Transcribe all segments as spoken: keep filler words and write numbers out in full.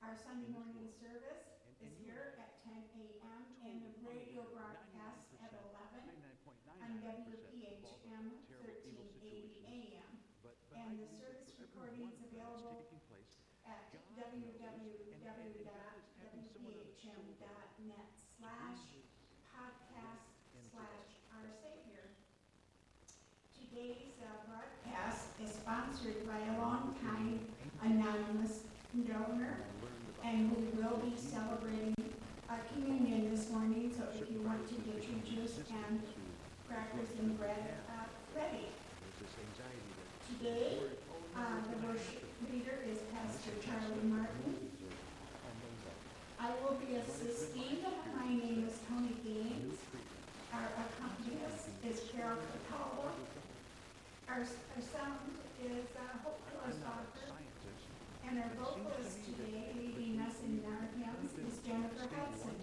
Our Sunday morning service is here at ten a m and the radio broadcast at eleven on W P H M thirteen eighty A M. And the service recordings available at www dot w p h m dot net slash podcast slash our Savior. Today's uh, broadcast is sponsored by a longtime anonymous donor, and we will be celebrating uh, communion this morning, so if you want to get your juice and crackers and bread uh, ready. Today, uh, the worship leader is Pastor Charlie Martin. I will be assisting. My name is Tony Gaines. Our accompanist is Carol Cataldo. Our, our sound is uh, Hope Klossbacher. And our vocalist today, leading us in our hymns, is Jennifer Hudson.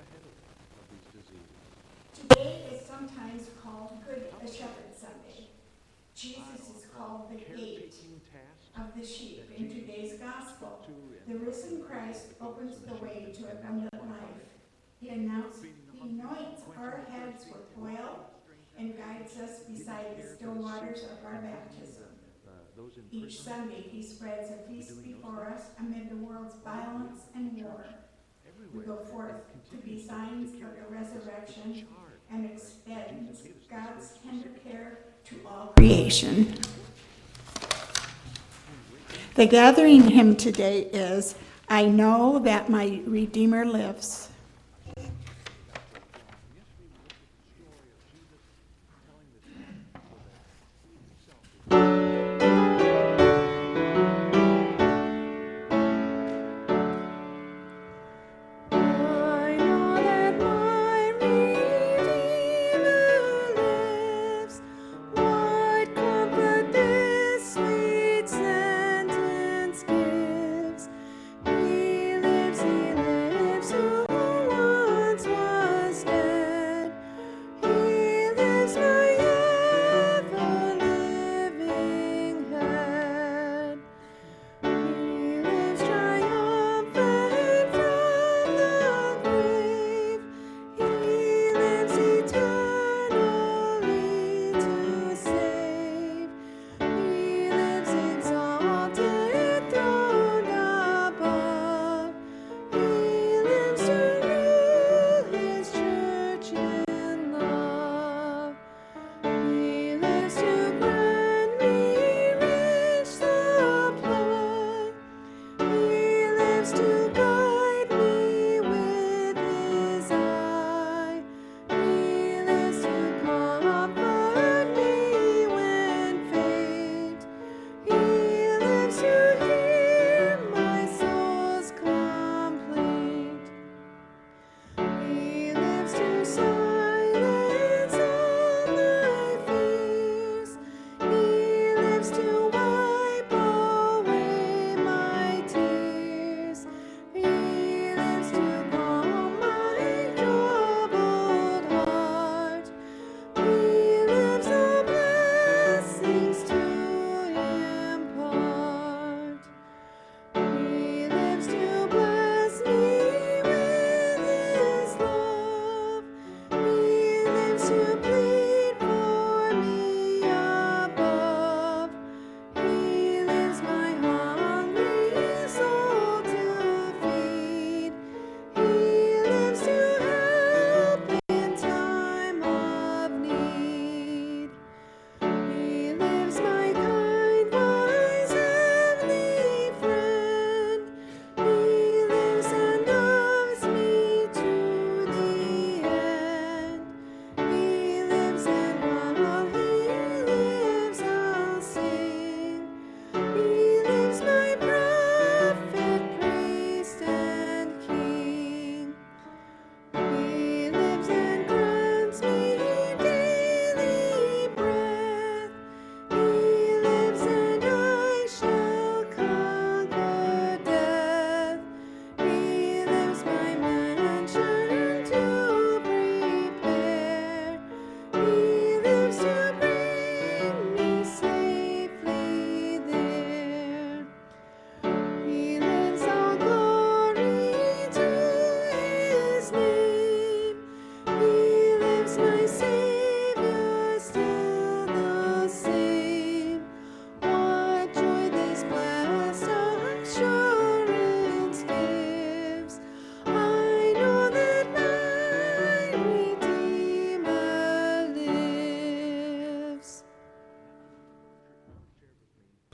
Today is sometimes called Good Shepherd Sunday. Jesus is called the gate of the sheep in today's gospel. The risen Christ opens the way to abundant life. He announced, he anoints our heads with oil and guides us beside the still waters of our baptism. Each Sunday, he spreads a feast before us amid the world's violence and war. We go forth to be signs of the resurrection and extend God's tender care to all creation. The gathering hymn today is, I Know That My Redeemer Lives. He lives, he lives, oh.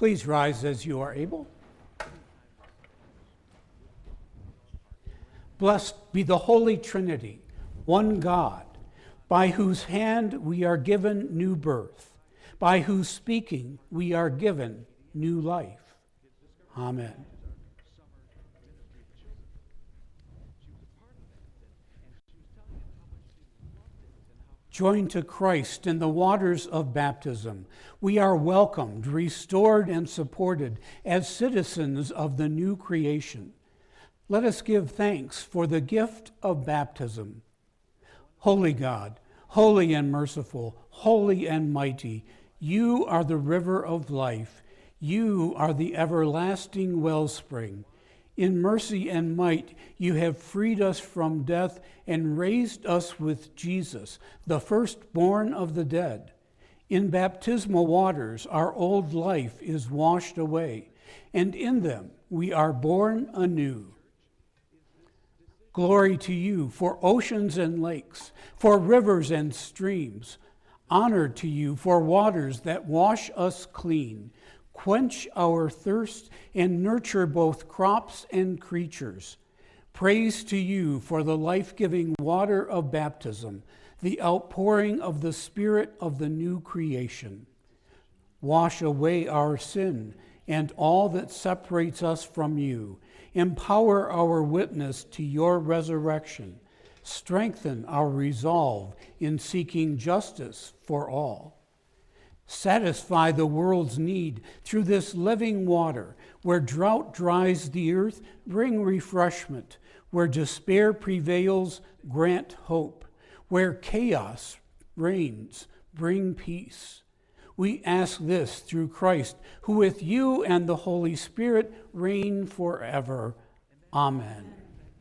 Please rise as you are able. Blessed be the Holy Trinity, one God, by whose hand we are given new birth, by whose speaking we are given new life. Amen. Joined to Christ in the waters of baptism, we are welcomed, restored, and supported as citizens of the new creation. Let us give thanks for the gift of baptism. Holy God, holy and merciful, holy and mighty, you are the river of life. You are the everlasting wellspring. In mercy and might, you have freed us from death and raised us with Jesus, the firstborn of the dead. In baptismal waters, our old life is washed away, and in them we are born anew. Glory to you for oceans and lakes, for rivers and streams. Honor to you for waters that wash us clean, quench our thirst, and nurture both crops and creatures. Praise to you for the life-giving water of baptism, the outpouring of the Spirit of the new creation. Wash away our sin and all that separates us from you. Empower our witness to your resurrection. Strengthen our resolve in seeking justice for all. Satisfy the world's need through this living water. Where drought dries the earth, bring refreshment. Where despair prevails, grant hope. Where chaos reigns, bring peace. We ask this through Christ, who with you and the Holy Spirit reign forever. Amen.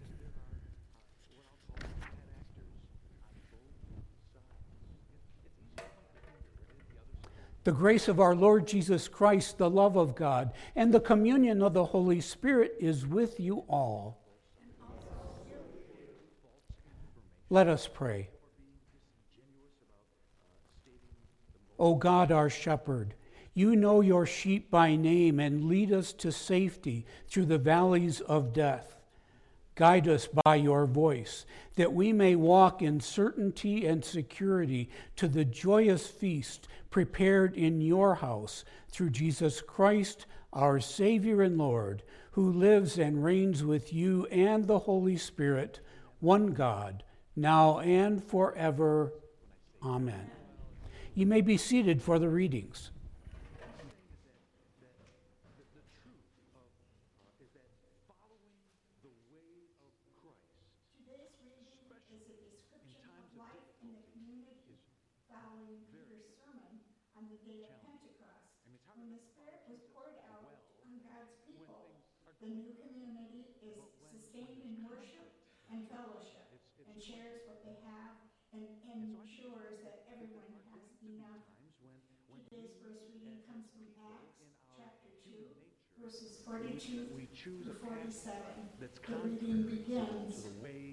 The grace of our Lord Jesus Christ, the love of God, and the communion of the Holy Spirit is with you all. Let us pray. O God, our shepherd, you know your sheep by name and lead us to safety through the valleys of death. Guide us by your voice, that we may walk in certainty and security to the joyous feast prepared in your house through Jesus Christ, our Savior and Lord, who lives and reigns with you and the Holy Spirit, one God, now and forever. Amen. You may be seated for the readings. Today's reading is a description of life in the community following Peter's sermon on the day of Pentecost, when the Spirit was poured out on God's people. The new community is sustained in worship and fellowship, and shares what they have and ensures that everyone has enough. Today's first reading comes from Acts chapter two, verses forty-two to forty-seven. The reading begins.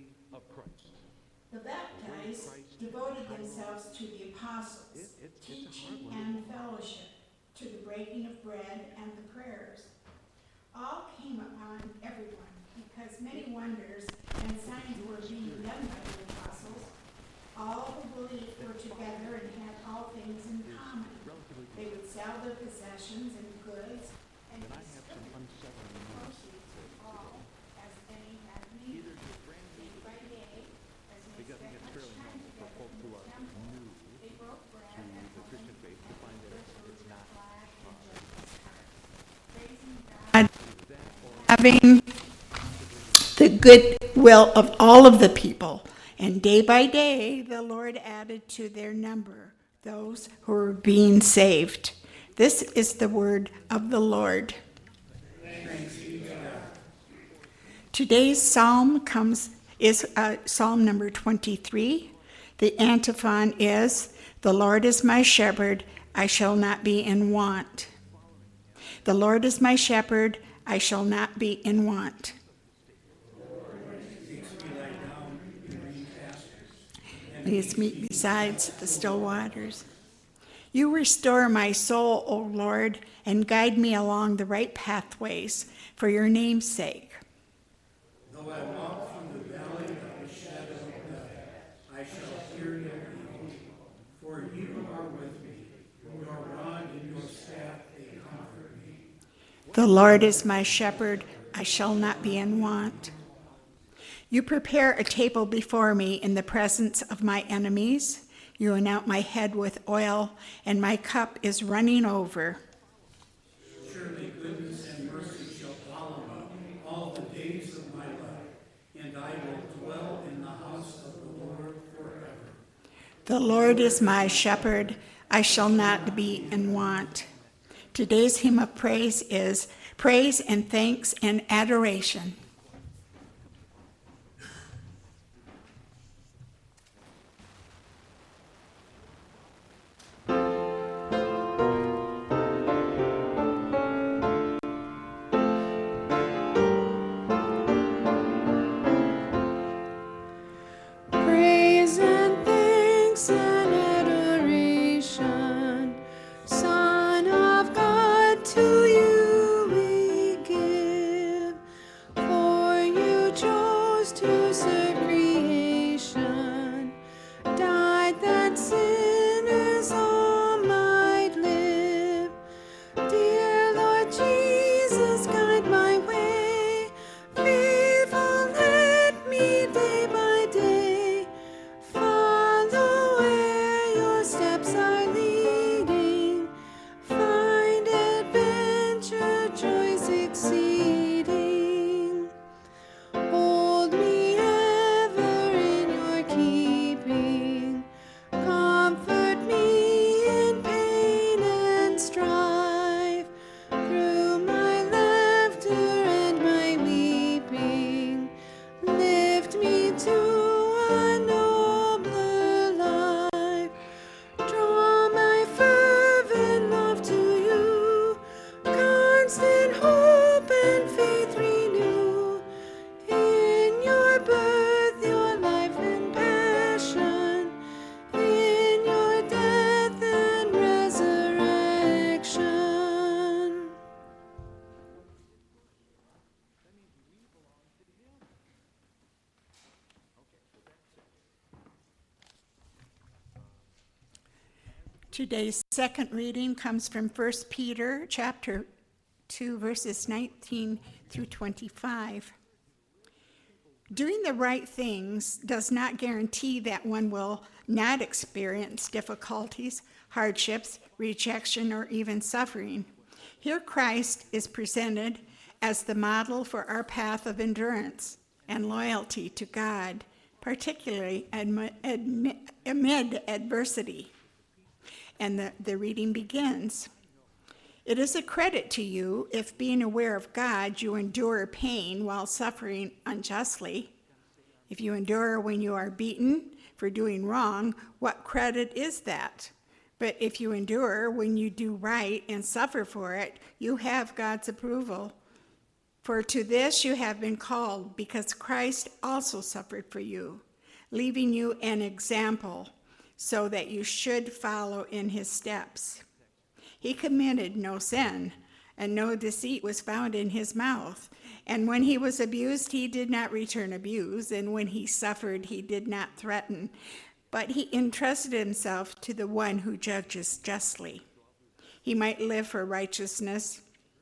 The baptized devoted themselves to the apostles, teaching and fellowship, to the breaking of bread and the prayers. All came upon everyone, because many wonders and signs were being done by the apostles. All who believed were together and had all things in common. They would sell their possessions and goods and distribute the proceeds to all as any had need. Day by day, as they spent much time together in the temple, they broke bread and opened and first fruits of glad and joyous hearts, praising God, having the good will of all of the people. And day by day, the Lord added to their number those who were being saved. This is the word of the Lord. Thanks be to God. Today's psalm comes is uh, Psalm number twenty-three. The antiphon is, "The Lord is my shepherd, I shall not be in want. The Lord is my shepherd, I shall not be in want." Leads me besides the still waters. You restore my soul, O Lord, and guide me along the right pathways for your name's sake. Though I walk through the valley of the shadow of death, I shall fear no evil, for you are with me. Your rod and your staff, they comfort me. The Lord is my shepherd, I shall not be in want. You prepare a table before me in the presence of my enemies. You anoint my head with oil, and my cup is running over. Surely goodness and mercy shall follow me all the days of my life, and I will dwell in the house of the Lord forever. The Lord is my shepherd, I shall not be in want. Today's hymn of praise is Praise and Thanks and Adoration. Today's second reading comes from First Peter chapter two, verses nineteen through twenty-five. Doing the right things does not guarantee that one will not experience difficulties, hardships, rejection, or even suffering. Here Christ is presented as the model for our path of endurance and loyalty to God, particularly amid adversity. And the, the reading begins. It is a credit to you if, being aware of God, you endure pain while suffering unjustly. If you endure when you are beaten for doing wrong, what credit is that? But if you endure when you do right and suffer for it, you have God's approval. For to this you have been called, because Christ also suffered for you, leaving you an example, so that you should follow in his steps. He committed no sin, and no deceit was found in his mouth. And when he was abused, he did not return abuse, and when he suffered, he did not threaten, but he entrusted himself to the one who judges justly. He might live for righteousness.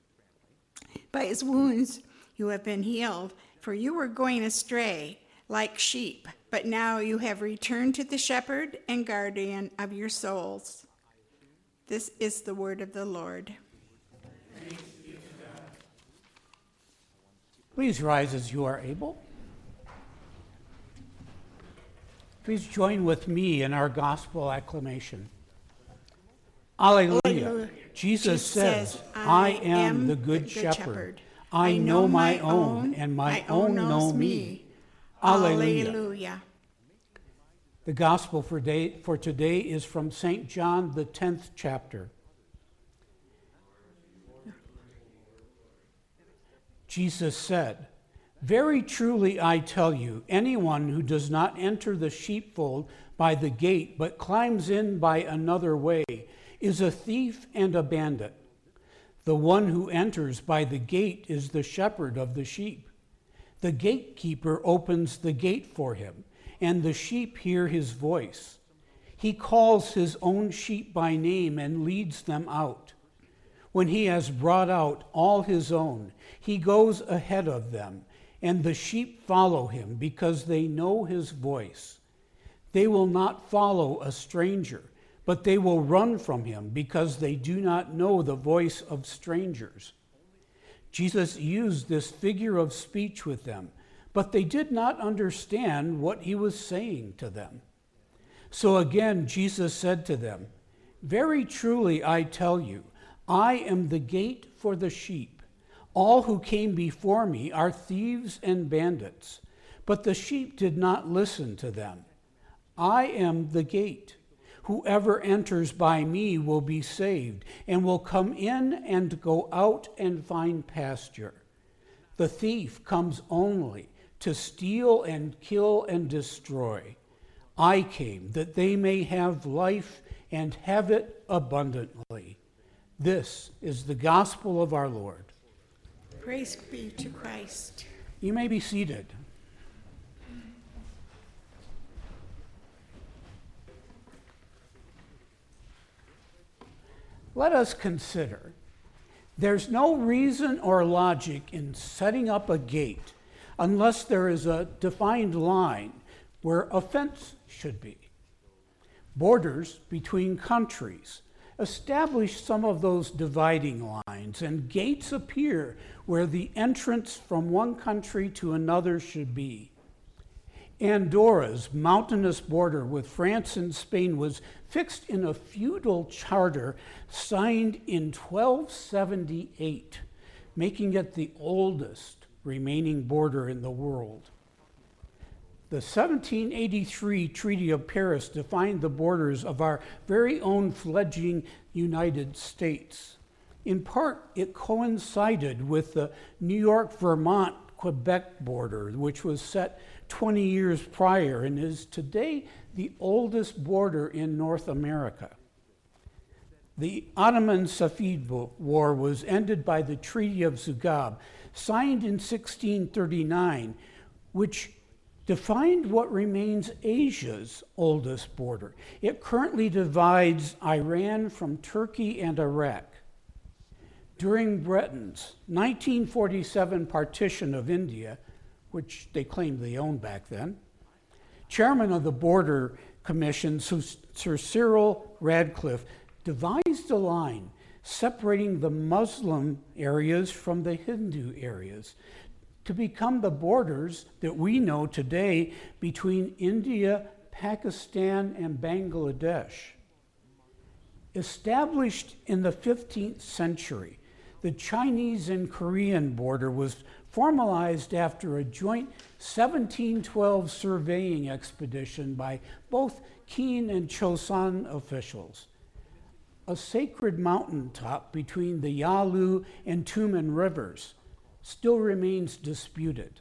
By his wounds you have been healed, for you were going astray like sheep, but now you have returned to the shepherd and guardian of your souls. This is the word of the Lord. Please rise as you are able. Please join with me in our gospel acclamation. Alleluia. Alleluia. Jesus, Jesus says, I am the good, good shepherd. shepherd. I know my own, and my, my own know me. Alleluia. Alleluia. The gospel for, day, for today is from Saint John, the tenth chapter. Jesus said, very truly I tell you, anyone who does not enter the sheepfold by the gate, but climbs in by another way, is a thief and a bandit. The one who enters by the gate is the shepherd of the sheep. The gatekeeper opens the gate for him, and the sheep hear his voice. He calls his own sheep by name and leads them out. When he has brought out all his own, he goes ahead of them, and the sheep follow him because they know his voice. They will not follow a stranger, but they will run from him because they do not know the voice of strangers. Jesus used this figure of speech with them, but they did not understand what he was saying to them. So again, Jesus said to them, "Very truly I tell you, I am the gate for the sheep. All who came before me are thieves and bandits, but the sheep did not listen to them. I am the gate. Whoever enters by me will be saved and will come in and go out and find pasture. The thief comes only to steal and kill and destroy. I came that they may have life and have it abundantly." This is the gospel of our Lord. Praise be to Christ. You may be seated. Let us consider. There's no reason or logic in setting up a gate unless there is a defined line where a fence should be. Borders between countries establish some of those dividing lines, and gates appear where the entrance from one country to another should be. Andorra's mountainous border with France and Spain was fixed in a feudal charter signed in twelve seventy-eight, making it the oldest remaining border in the world. The seventeen eighty-three Treaty of Paris defined the borders of our very own fledgling United States. In part, it coincided with the New York-Vermont-Quebec border, which was set twenty years prior and is today the oldest border in North America. The Ottoman-Safavid War was ended by the Treaty of Zugab, signed in sixteen thirty-nine, which defined what remains Asia's oldest border. It currently divides Iran from Turkey and Iraq. During Britain's nineteen forty-seven partition of India, which they claimed they owned back then, chairman of the Border Commission, Sir Cyril Radcliffe, devised a line separating the Muslim areas from the Hindu areas to become the borders that we know today between India, Pakistan, and Bangladesh. Established in the fifteenth century, the Chinese and Korean border was formalized after a joint seventeen twelve surveying expedition by both Qin and Chosun officials. A sacred mountaintop between the Yalu and Tumen rivers still remains disputed.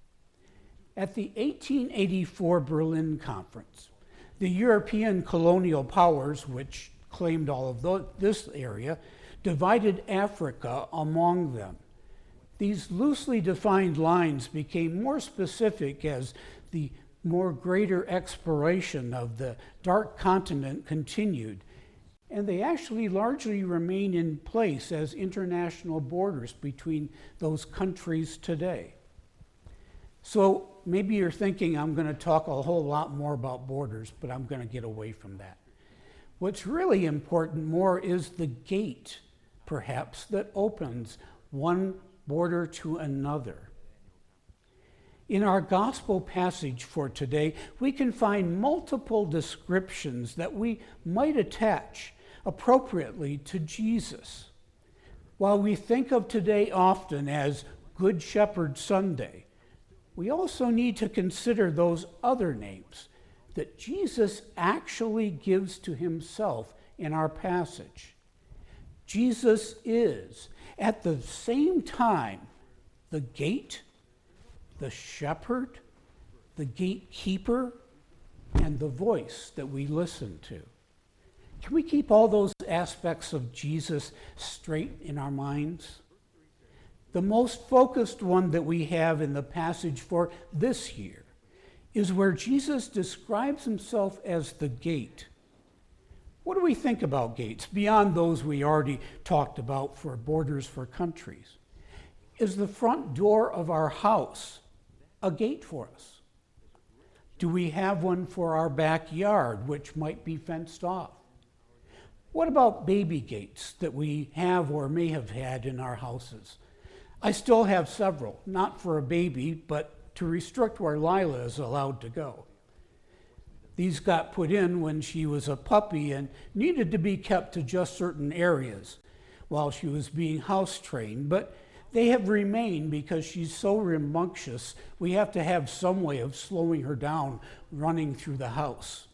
At the eighteen eighty-four Berlin Conference, the European colonial powers, which claimed all of the, this area, divided Africa among them. These loosely defined lines became more specific as the more greater exploration of the dark continent continued, and they actually largely remain in place as international borders between those countries today. So maybe you're thinking I'm going to talk a whole lot more about borders, but I'm going to get away from that. What's really important more is the gate, perhaps, that opens one border to another. In our gospel passage for today, we can find multiple descriptions that we might attach appropriately to Jesus. While we think of today often as Good Shepherd Sunday, we also need to consider those other names that Jesus actually gives to himself in our passage. Jesus is, at the same time, the gate, the shepherd, the gatekeeper, and the voice that we listen to. Can we keep all those aspects of Jesus straight in our minds? The most focused one that we have in the passage for this year is where Jesus describes himself as the gate. What do we think about gates beyond those we already talked about for borders for countries? Is the front door of our house a gate for us? Do we have one for our backyard, which might be fenced off? What about baby gates that we have or may have had in our houses? I still have several, not for a baby, but to restrict where Lila is allowed to go. These got put in when she was a puppy and needed to be kept to just certain areas while she was being house trained, but they have remained because she's so rambunctious, we have to have some way of slowing her down running through the house.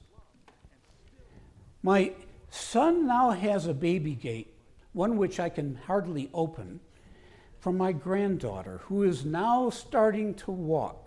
My son now has a baby gate, one which I can hardly open, from my granddaughter, who is now starting to walk.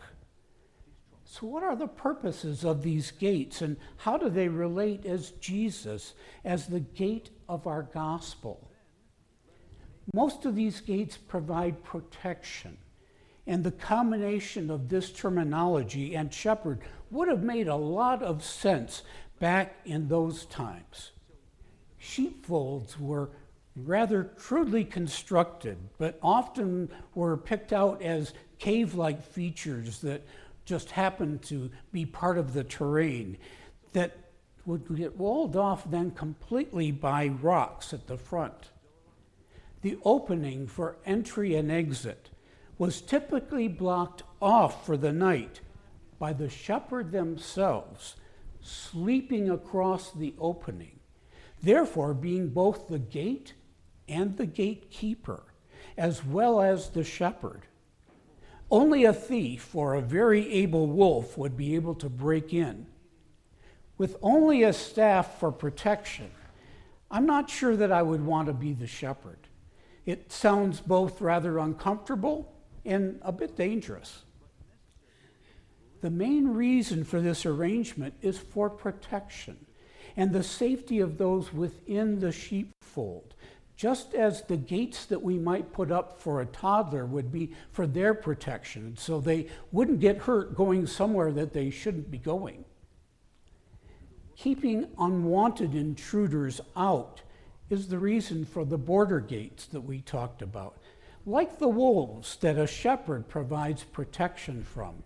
So what are the purposes of these gates, and how do they relate as Jesus, as the gate of our gospel? Most of these gates provide protection, and the combination of this terminology and shepherd would have made a lot of sense back in those times. Sheepfolds were rather crudely constructed, but often were picked out as cave-like features that just happened to be part of the terrain that would get walled off then completely by rocks at the front. The opening for entry and exit was typically blocked off for the night by the shepherd themselves, sleeping across the opening, therefore being both the gate and the gatekeeper, as well as the shepherd. Only a thief or a very able wolf would be able to break in. With only a staff for protection, I'm not sure that I would want to be the shepherd. It sounds both rather uncomfortable and a bit dangerous. The main reason for this arrangement is for protection and the safety of those within the sheepfold, just as the gates that we might put up for a toddler would be for their protection, so they wouldn't get hurt going somewhere that they shouldn't be going. Keeping unwanted intruders out is the reason for the border gates that we talked about, like the wolves that a shepherd provides protection from.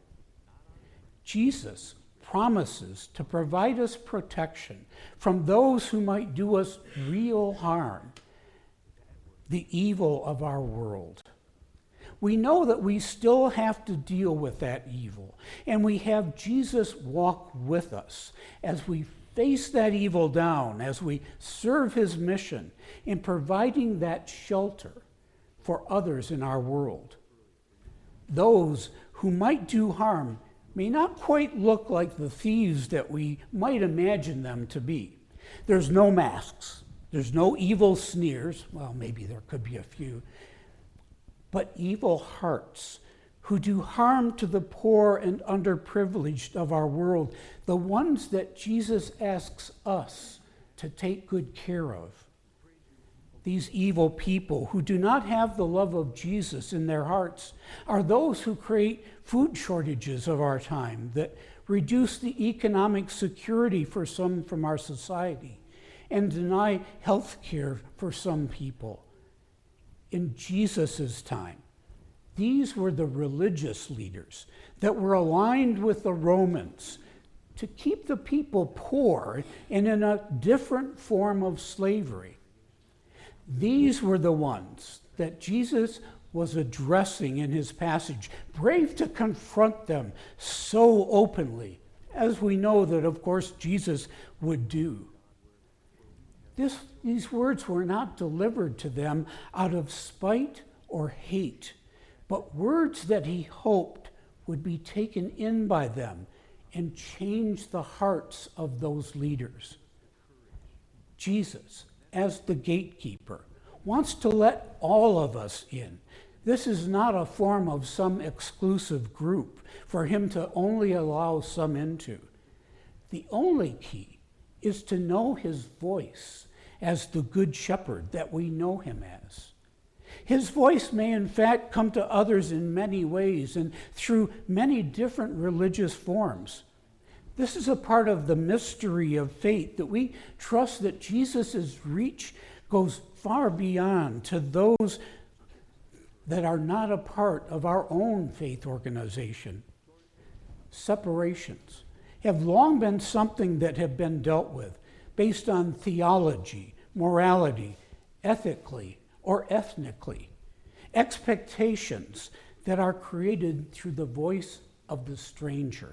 Jesus promises to provide us protection from those who might do us real harm, the evil of our world. We know that we still have to deal with that evil, and we have Jesus walk with us as we face that evil down, as we serve his mission in providing that shelter for others in our world. Those who might do harm may not quite look like the thieves that we might imagine them to be. There's no masks. There's no evil sneers. Well, maybe there could be a few. But evil hearts who do harm to the poor and underprivileged of our world, the ones that Jesus asks us to take good care of. These evil people who do not have the love of Jesus in their hearts are those who create food shortages of our time, that reduce the economic security for some from our society, and deny health care for some people. In Jesus' time, these were the religious leaders that were aligned with the Romans to keep the people poor and in a different form of slavery. These were the ones that Jesus was addressing in his passage, brave to confront them so openly, as we know that, of course, Jesus would do. This, these words were not delivered to them out of spite or hate, but words that he hoped would be taken in by them and change the hearts of those leaders. Jesus, as the gatekeeper, wants to let all of us in. This is not a form of some exclusive group for him to only allow some into. The only key is to know his voice as the Good Shepherd that we know him as. His voice may in fact come to others in many ways and through many different religious forms. This is a part of the mystery of faith, that we trust that Jesus' reach goes far beyond to those that are not a part of our own faith organization. Separations have long been something that have been dealt with based on theology, morality, ethically, or ethnically. Expectations that are created through the voice of the stranger.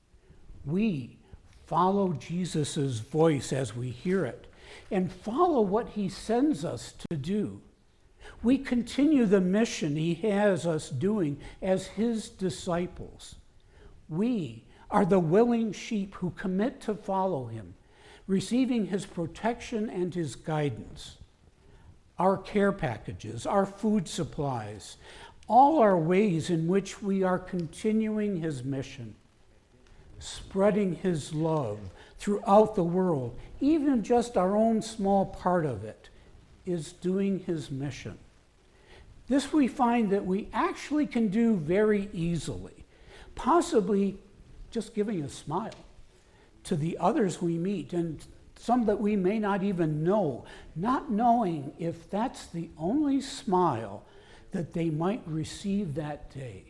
We follow Jesus' voice as we hear it and follow what he sends us to do. We continue the mission he has us doing as his disciples. We are the willing sheep who commit to follow him, receiving his protection and his guidance. Our care packages, our food supplies, all are ways in which we are continuing his mission, spreading his love throughout the world. Even just our own small part of it is doing his mission. This we find that we actually can do very easily, possibly just giving a smile to the others we meet, and some that we may not even know, not knowing if that's the only smile that they might receive that day.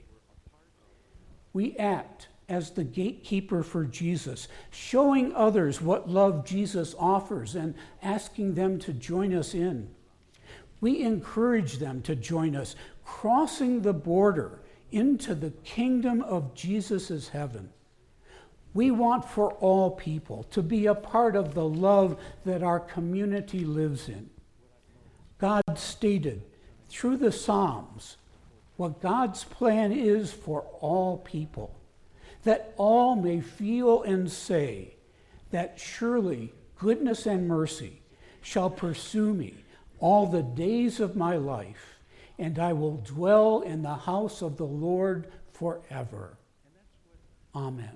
We act as the gatekeeper for Jesus, showing others what love Jesus offers and asking them to join us in. We encourage them to join us, crossing the border into the kingdom of Jesus' heaven. We want for all people to be a part of the love that our community lives in. God stated through the Psalms what God's plan is for all people, that all may feel and say that surely goodness and mercy shall pursue me all the days of my life, and I will dwell in the house of the Lord forever. Amen.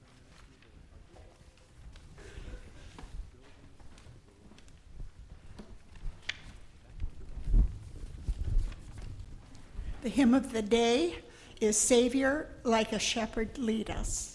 The hymn of the day is Savior, Like a Shepherd Lead Us.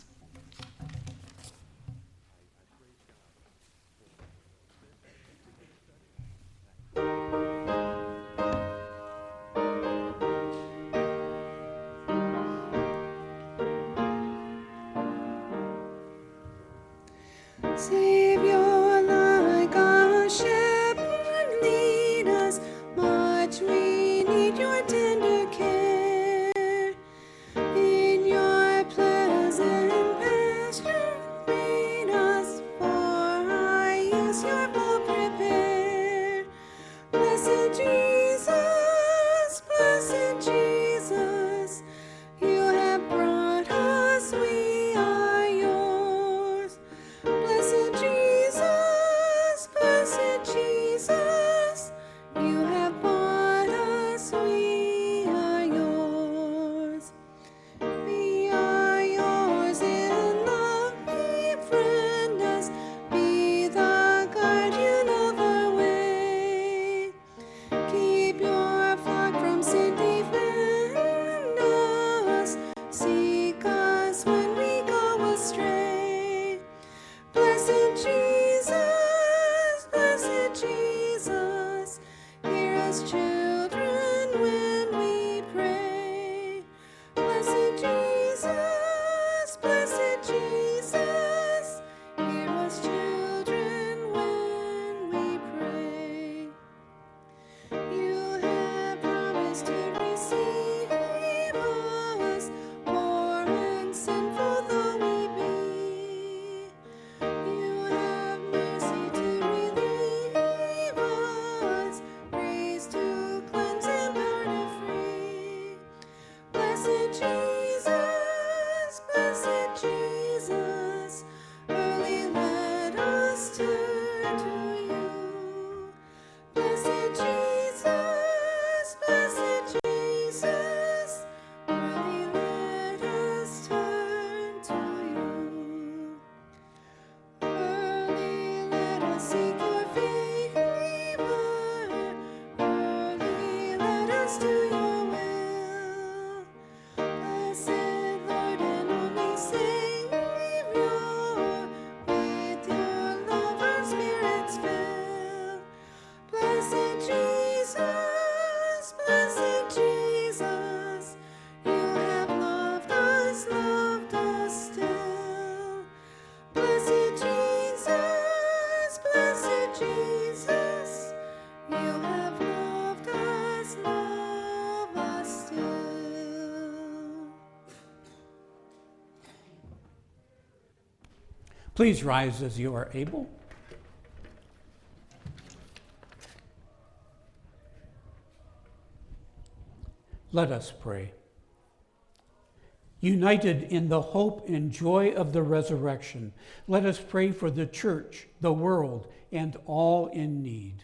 Savior, like a shepherd, lead us. Much we need your tender care. In your pleasant pasture, lead us, for our use your fold prepare. Blessed Jesus, blessed Jesus, you have brought us, we are yours. Blessed Jesus, blessed Jesus, you have bought us, we are yours. We are yours in love, befriend us, be the guardian of our way. Keep your flock from sin, defend us, seek us when we go astray. Blessed Jesus, blessed Jesus, hear us children when we pray. Blessed Jesus, blessed Jesus, hear us children when we pray. You have promised to receive us, poor and sinful though we be. You have mercy to relieve us, grace to Please rise as you are able. Let us pray. United in the hope and joy of the resurrection, let us pray for the church, the world, and all in need.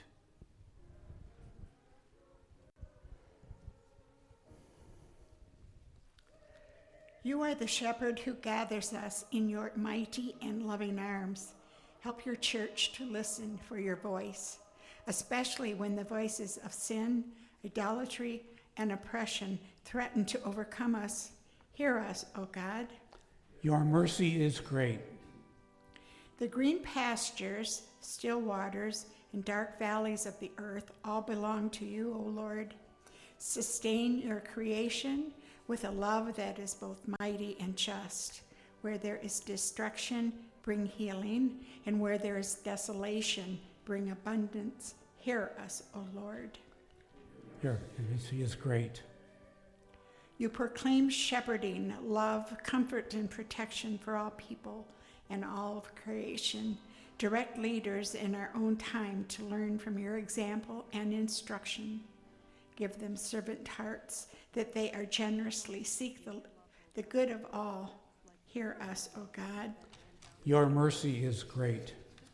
You are the shepherd who gathers us in your mighty and loving arms. Help your church to listen for your voice, especially when the voices of sin, idolatry, and oppression threaten to overcome us. Hear us, O God. Your mercy is great. The green pastures, still waters, and dark valleys of the earth all belong to you, O Lord. Sustain your creation with a love that is both mighty and just. Where there is destruction, bring healing, and where there is desolation, bring abundance. Hear us, O Lord. Your mercy is great. You proclaim shepherding, love, comfort, and protection for all people and all of creation. Direct leaders in our own time to learn from your example and instruction. Give them servant hearts that they are generously seek the, the good of all. Hear us, O God. Your mercy is great.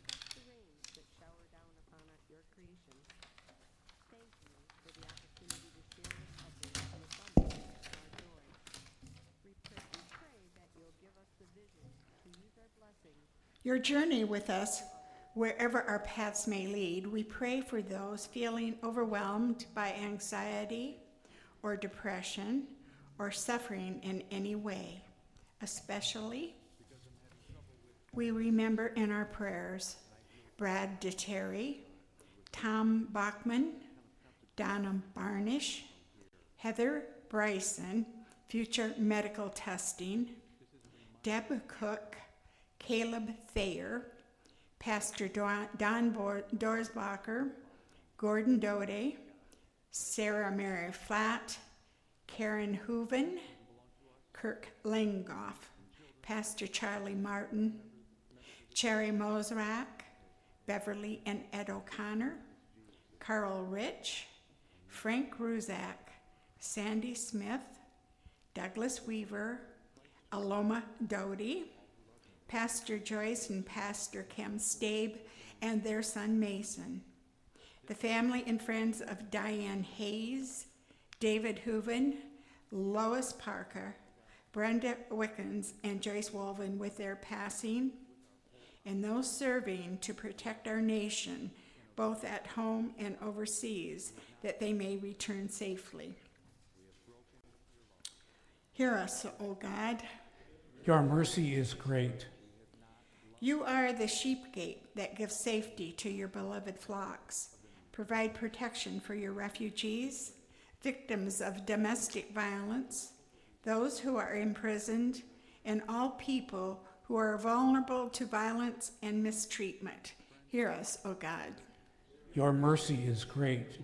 Your journey with us, wherever our paths may lead, we pray for those feeling overwhelmed by anxiety or depression or suffering in any way. Especially, we remember in our prayers Brad DeTerry, Tom Bachman, Donna Barnish, Heather Bryson, future medical testing, Deb Cook, Caleb Thayer, Pastor Don Dorsbacher, Gordon Dode, Sarah Mary Flatt, Karen Hooven, Kirk Langoff, Pastor Charlie Martin, Cherry Mosrak, Beverly and Ed O'Connor, Carl Rich, Frank Ruzak, Sandy Smith, Douglas Weaver, Aloma Doty, Pastor Joyce and Pastor Kim Stabe and their son Mason, the family and friends of Diane Hayes, David Hooven, Lois Parker, Brenda Wickens, and Joyce Wolven with their passing, and those serving to protect our nation, both at home and overseas, that they may return safely. Hear us, O God. Your mercy is great. You are the sheep gate that gives safety to your beloved flocks. Provide protection for your refugees, victims of domestic violence, those who are imprisoned, and all people who are vulnerable to violence and mistreatment. Hear us, O God. Your mercy is great.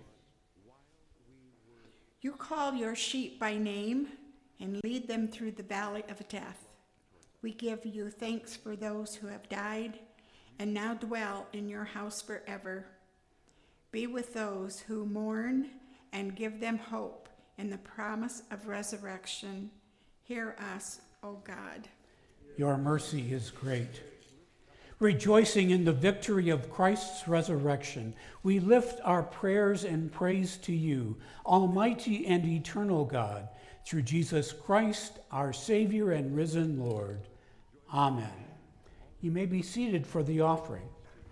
You call your sheep by name and lead them through the valley of death. We give you thanks for those who have died and now dwell in your house forever. Be with those who mourn and give them hope in the promise of resurrection. Hear us, O God. Your mercy is great. Rejoicing in the victory of Christ's resurrection, we lift our prayers and praise to you, Almighty and eternal God, through Jesus Christ, our Savior and risen Lord. Amen. You may be seated for the offering.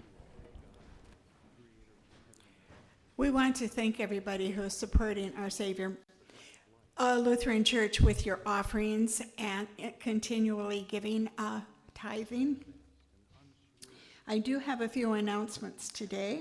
We want to thank everybody who is supporting our Savior uh, Lutheran Church with your offerings and continually giving uh, tithing. I do have a few announcements today.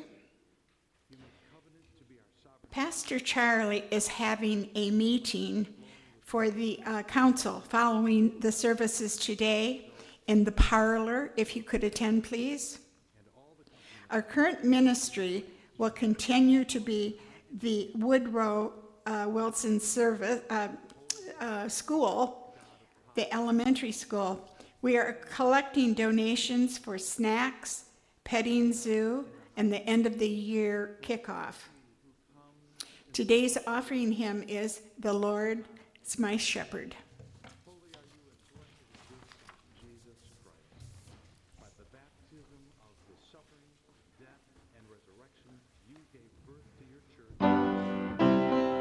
Pastor Charlie is having a meeting for the uh, council following the services today in the parlor. If you could attend, please. Our current ministry will continue to be the Woodrow uh, Wilson service, uh, uh, School, the elementary school, We are collecting donations for snacks, petting zoo, and the end of the year kickoff. Today's offering hymn is "The Lord is My Shepherd." Holy are you and blessed is this Jesus Christ. By the baptism of his suffering, death, and resurrection, you gave birth to your church.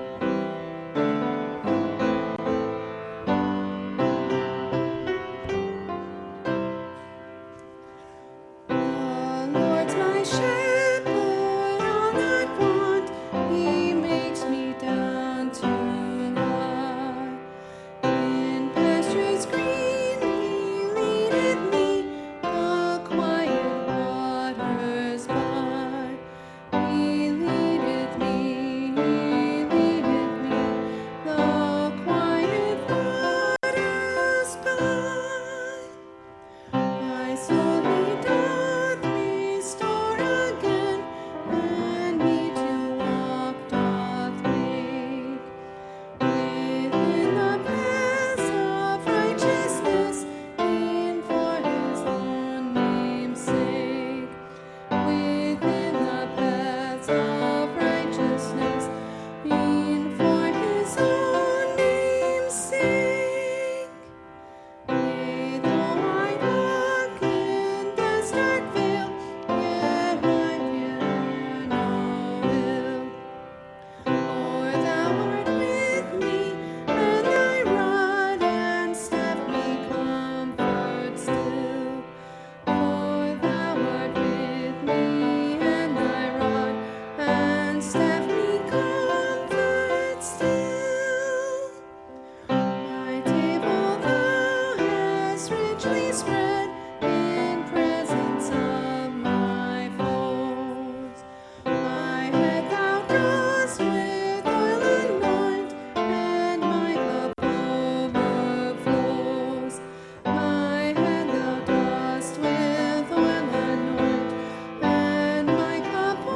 The Lord's my shepherd, I'll not want. He makes me down to lie. In pastures green he leadeth me, the quiet waters by. He leadeth me, he leadeth me, the quiet waters by. My soul he doth restore again, and me to walk doth make. Within the paths of righteousness, e'en for his own name's sake. Within the paths of righteousness, e'en for his own name's sake. Yea, though I walk in death's dark vale, yet I fear no ill. For thou art with me, and thy rod and staff me comfort still. For thou art with me, and thy rod and staff me comfort still. My table thou hast richly spread in presence of my foes. My head thou dost with oil anoint, and my cup overflows. My head thou dost with oil anoint, and my cup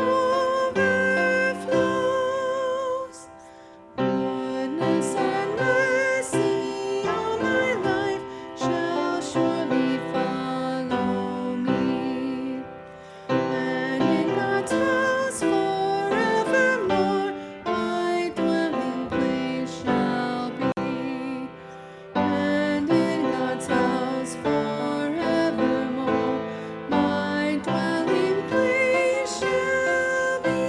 overflows. Goodness and mercy all my life shall surely follow me, and in God's house forevermore my dwelling place shall be. And in God's house forevermore my dwelling place shall be.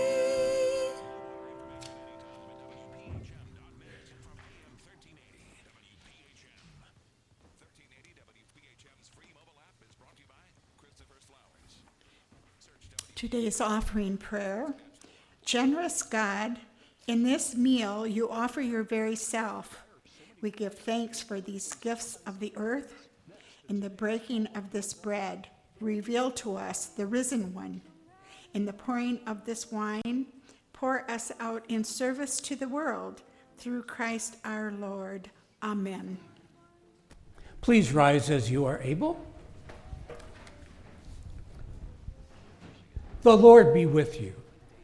thirteen eighty W P H M's free mobile app is brought to you by Christopher's Flowers. Search W. Today's offering prayer. Generous God, in this meal you offer your very self. We give thanks for these gifts of the earth. In the breaking of this bread, reveal to us the risen one. In the pouring of this wine, pour us out in service to the world. Through Christ our Lord. Amen. Please rise as you are able. The Lord be with you.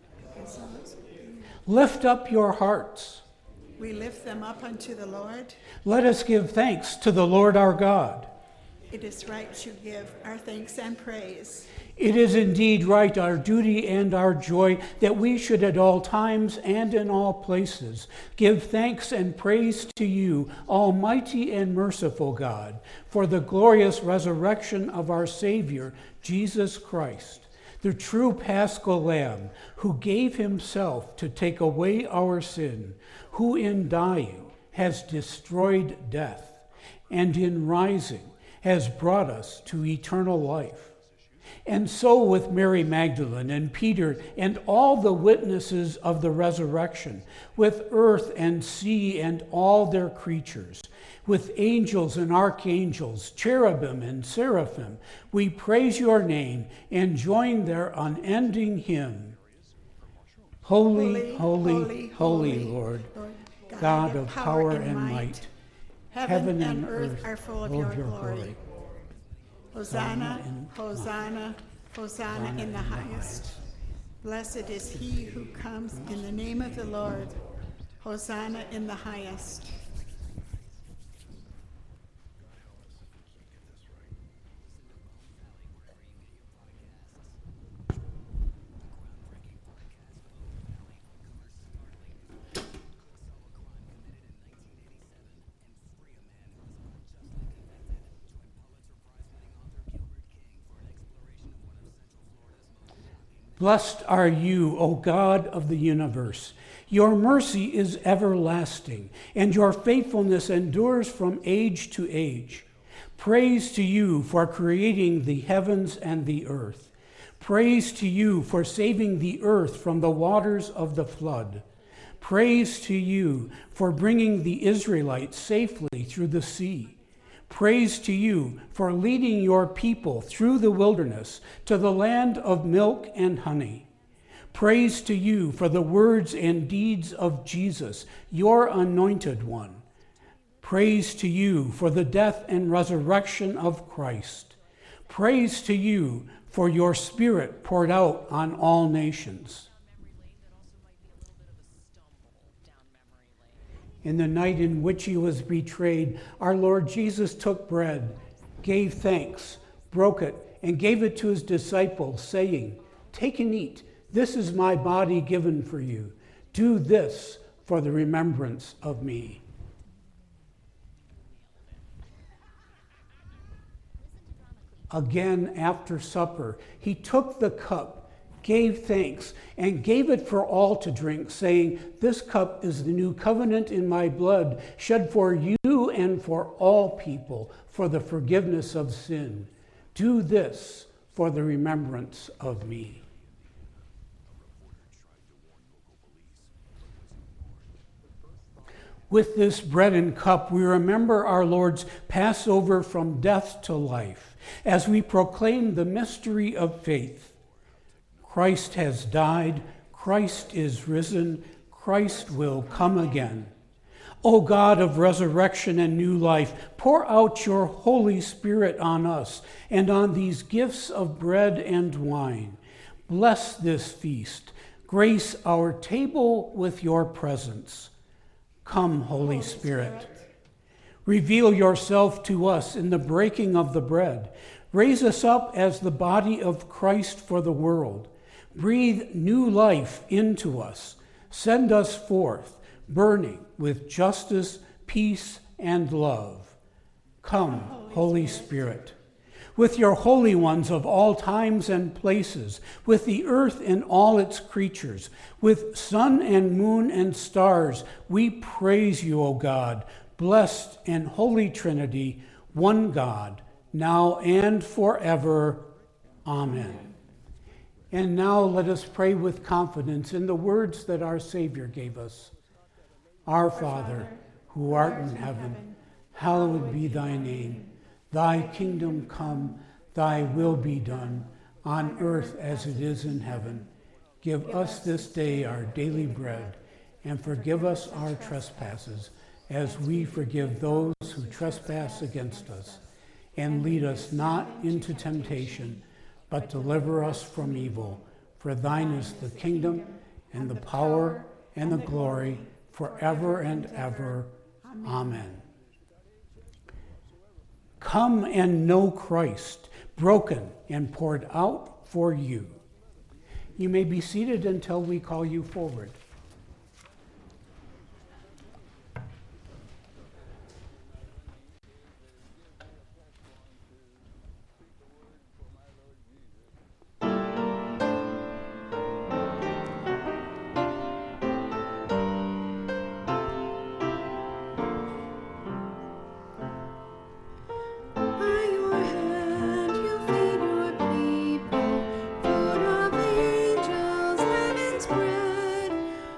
Lift up your hearts. We lift them up unto the Lord. Let us give thanks to the Lord our God. It is right to give our thanks and praise. It is indeed right, our duty and our joy, that we should at all times and in all places give thanks and praise to you, almighty and merciful God, for the glorious resurrection of our Savior, Jesus Christ, the true Paschal Lamb, who gave himself to take away our sin, who in dying has destroyed death, and in rising has brought us to eternal life. And so with Mary Magdalene and Peter and all the witnesses of the resurrection, with earth and sea and all their creatures, with angels and archangels, cherubim and seraphim, we praise your name and join their unending hymn. Holy, holy, holy, Lord, God of power and might. Heaven and earth are full of your glory. Hosanna, Hosanna, Hosanna in the highest. Blessed is he who comes in the name of the Lord. Hosanna in the highest. Blessed are you, O God of the universe. Your mercy is everlasting, and your faithfulness endures from age to age. Praise to you for creating the heavens and the earth. Praise to you for saving the earth from the waters of the flood. Praise to you for bringing the Israelites safely through the sea. Praise to you for leading your people through the wilderness to the land of milk and honey. Praise to you for the words and deeds of Jesus, your anointed one. Praise to you for the death and resurrection of Christ. Praise to you for your Spirit poured out on all nations. In the night in which he was betrayed, our Lord Jesus took bread, gave thanks, broke it, and gave it to his disciples, saying, "Take and eat. This is my body given for you. Do this for the remembrance of me." Again, after supper, he took the cup, gave thanks, and gave it for all to drink, saying, "This cup is the new covenant in my blood, shed for you and for all people for the forgiveness of sin. Do this for the remembrance of me." With this bread and cup, we remember our Lord's Passover from death to life, as we proclaim the mystery of faith. Christ has died, Christ is risen, Christ will come again. O God of resurrection and new life, pour out your Holy Spirit on us and on these gifts of bread and wine. Bless this feast. Grace our table with your presence. Come, Holy Spirit. Reveal yourself to us in the breaking of the bread. Raise us up as the body of Christ for the world. Breathe new life into us. Send us forth, burning with justice, peace, and love. Come, Holy Spirit. With your holy ones of all times and places, with the earth and all its creatures, with sun and moon and stars, we praise you, O God, blessed and holy Trinity, one God, now and forever. Amen. And now let us pray with confidence in the words that our Savior gave us. Our Father, who art in heaven, hallowed be thy name. Thy kingdom come, thy will be done, on earth as it is in heaven. Give us this day our daily bread, and forgive us our trespasses, as we forgive those who trespass against us. And lead us not into temptation, but deliver us from evil. For thine is the kingdom, and the power, and the glory, forever and ever. Amen. Come and know Christ, broken and poured out for you. You may be seated until we call you forward. Angels, heaven's bread,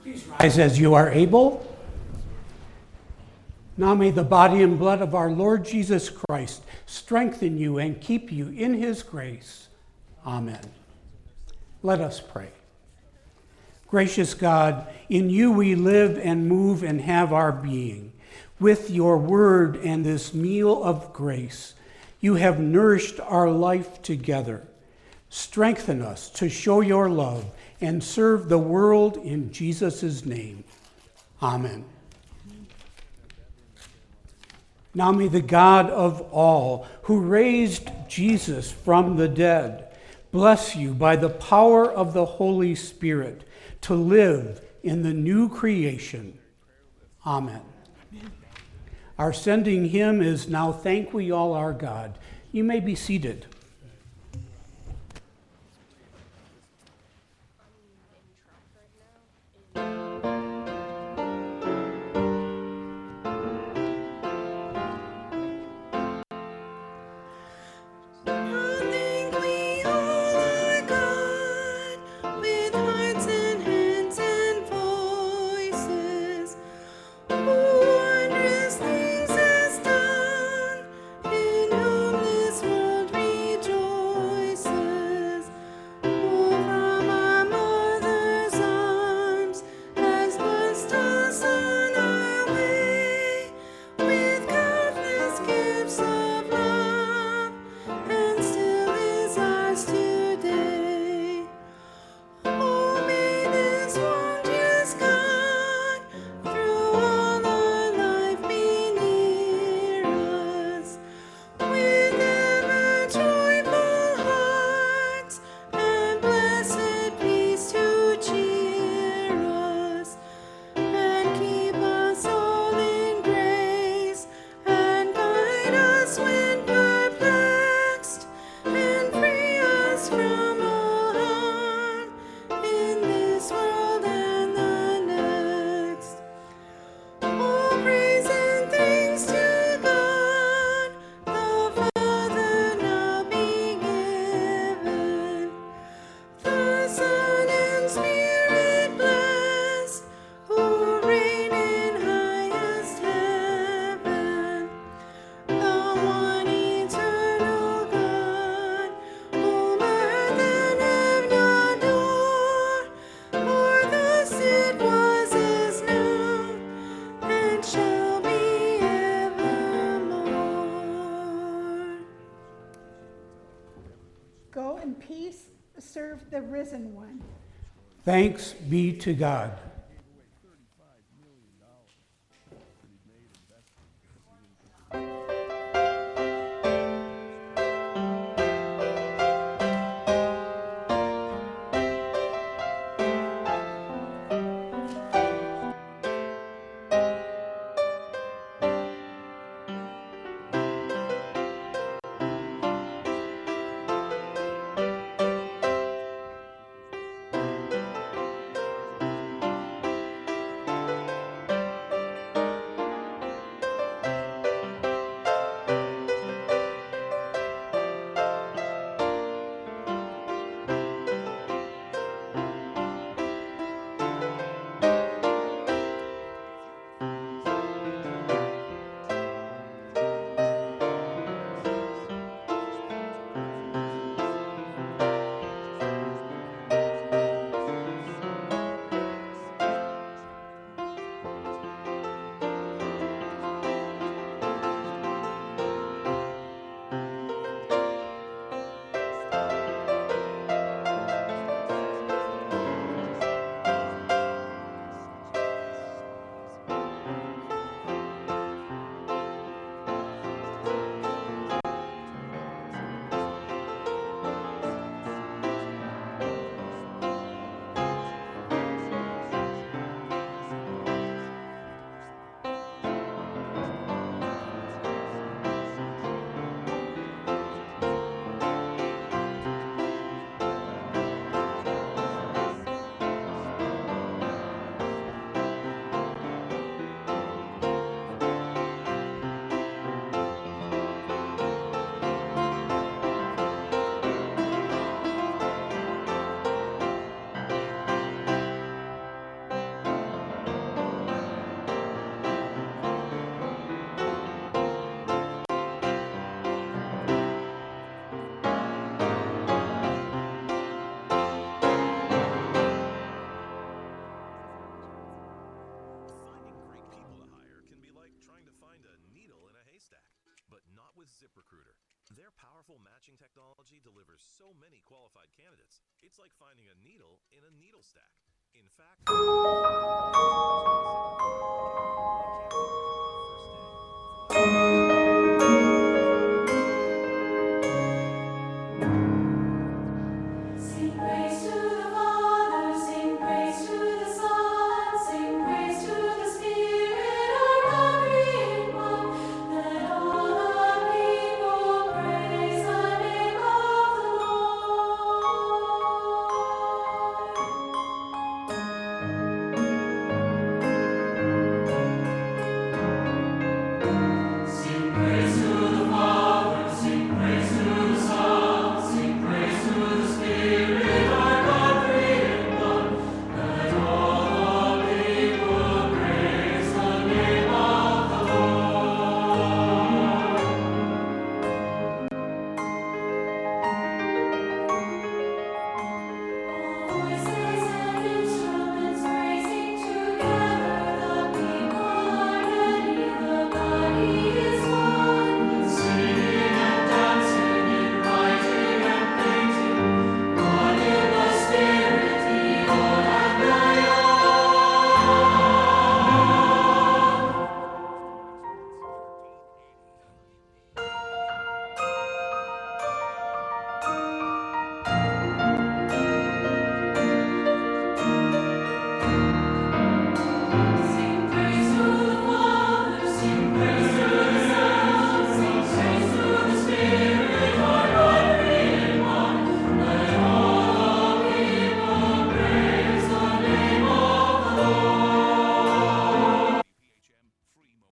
Please rise as you are able. Now may the body and blood of our Lord Jesus Christ strengthen you and keep you in his grace. Amen. Let us pray. Gracious God, in you we live and move and have our being. With your word and this meal of grace, you have nourished our life together. Strengthen us to show your love and serve the world in Jesus' name. Amen. Now may the God of all, who raised Jesus from the dead, bless you by the power of the Holy Spirit to live in the new creation. Amen. Our sending hymn is Now Thank We All Our God. You may be seated. Serve the risen one. Thanks be to God. But not with ZipRecruiter. Their powerful matching technology delivers so many qualified candidates, it's like finding a needle in a needle stack. In fact,